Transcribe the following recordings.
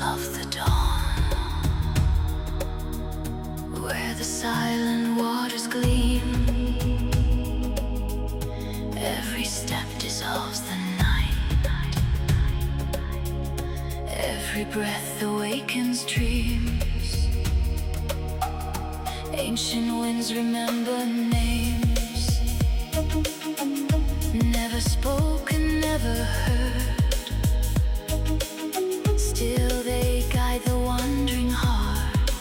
of the dawn, where the silent waters gleam. Every step dissolves the night, every breath awakens dreams. Ancient winds remember names, never spoken, never heard. Still they guide the wandering heart,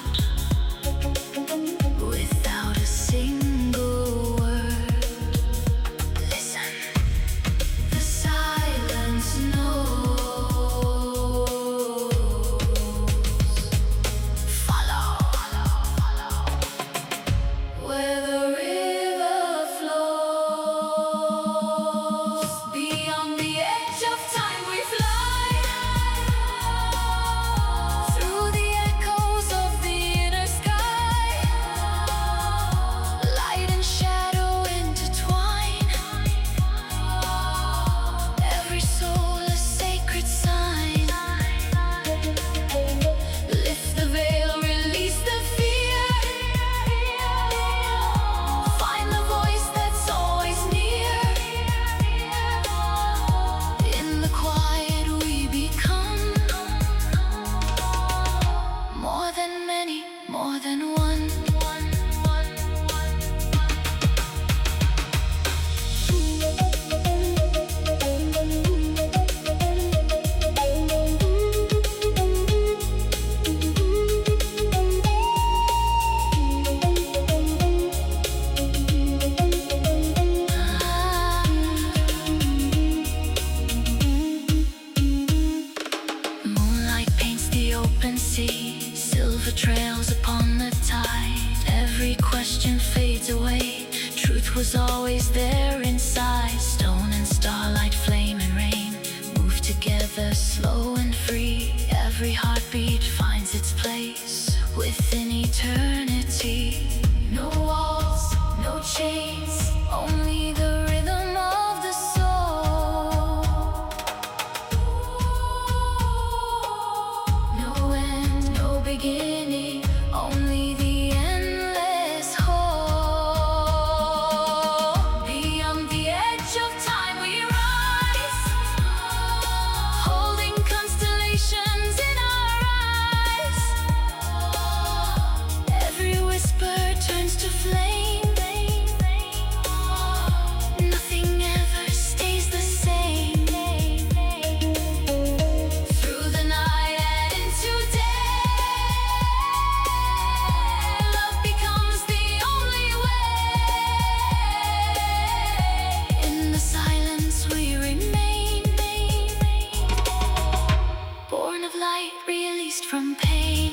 without a single word. Listen, the silence knows. Follow, where the river flows. Beyond the edge of time we fly, through the echoes of the inner sky. Light and shadow intertwine, every soul a sacred sign. Lift the veil, release the fear, find the voice that's always near. In the quiet we become more than many, more than one. Moonlight paints the open sea, silver trails upon the tide. Every question fades away, truth was always there inside. Stone and starlight, flame and rain move together, slow and free. Every heartbeat finds its place within eternity. No walls, no chains, only the rhythm of the soul. No end, no beginning, only the endless whole. Beyond the edge of time we rise, holding constellations in our eyes. Every whisper turns to flame, nothing ever stays the same. Through the night and into day, love becomes the only way. In the silence we remain, born of light, released from pain.